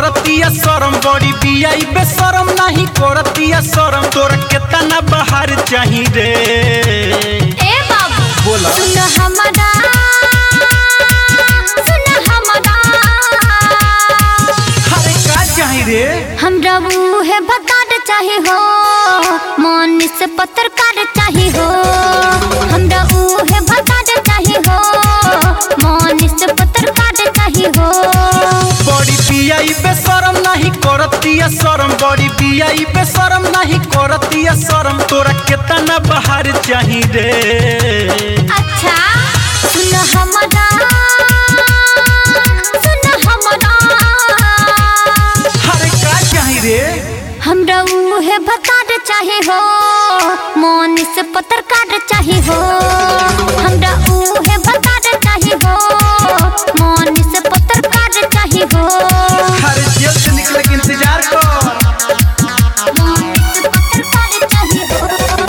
करतिया शरम बड़ी बियाई बेशरम नहीं करतिया शरम तोरा केतना बाहर चाही रे। ए बाबू बोला सुन हमरा अरे का चाही रे। हमरा मुहे भतार चाही हो मन से पत्रकार चाही हो। हमरा मुहे भतार चाही हो मन से पत्रकार चाही हो। बड़ी बियाई बेशरम नहीं करतिया शरम बड़ी बियाई बेशरम नहीं करतिया शरम तोरा केतना बाहर चाही रे। अच्छा सुन हमरा अरे का चाही रे। हमरा मुहे भतार चाही हो मन से पत्रकार चाही हो। हमरा मुहे भतार चाही हो मन से पत्रकार चाही हो। अरे जेल से निकले के इंतजार कर। मन से पत्रकार चाही हो।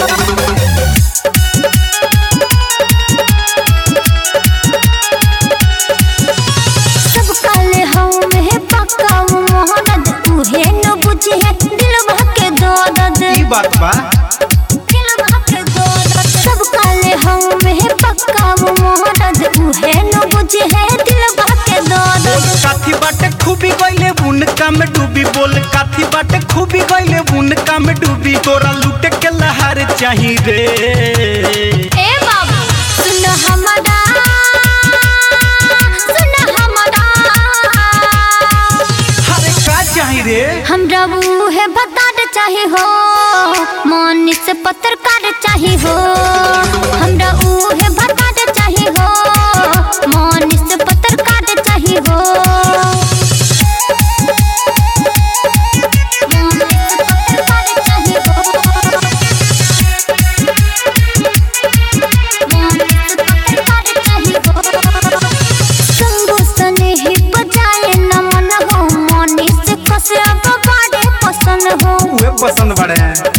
सब काले हम है पक्का मोहनद उहे न बुझे दिल के दर्द। ई बात बा सब काले हम है पक्का मोहनद उहे न बुझे दिल के दर्द। बोल काथी बाटे खूबी गइले उनका में डूबी बोल काथी बाटे खूबी गइले उनका में डूबी तोरा लूटे के लहार चाही रे। ए बाबू सुन हमरा अरे का चाही रे। हमरा मुहे भतार चाही हो मन से पत्रकार चाही हो। हमरा मुहे भतार चाही हो मन से पत्रकार चाही हो। मन से पत्रकार चाही हो। मन से पत्रकार चाही हो। संगो सने ही बजाए न मन हो मनी से कसे अब बाड़े पसंद हो। उहे पसंद बड़े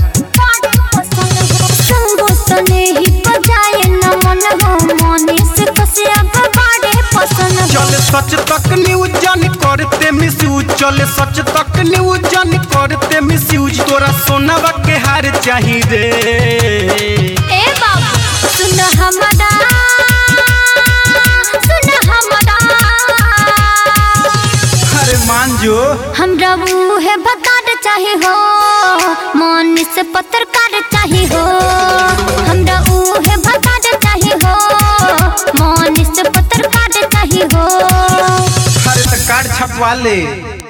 संगो सने ही बजाए न मन हो मनी से कसे अब बाड़े पसंद हो। चले सच तक न्यूज जान करते मिसयूज चले सच तक न्यूज जान करते मिसयूज तोरा सोनावा के हार चाही रे। ए बाबू सुन हमरा अरे मान जो हमरा मुहे भतार चाही हो मन से पत्रकार चाही हो। हमरा मुहे भतार चाही हो मन से पत्रकार चाही हो। अरे तो कार्ड छपवा ले।